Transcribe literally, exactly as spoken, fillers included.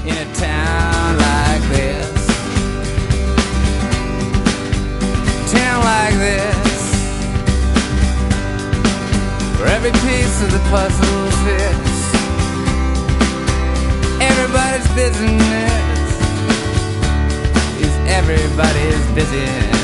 in a town like this. Town like this, where every piece of the puzzle fits. Everybody's business is everybody's business.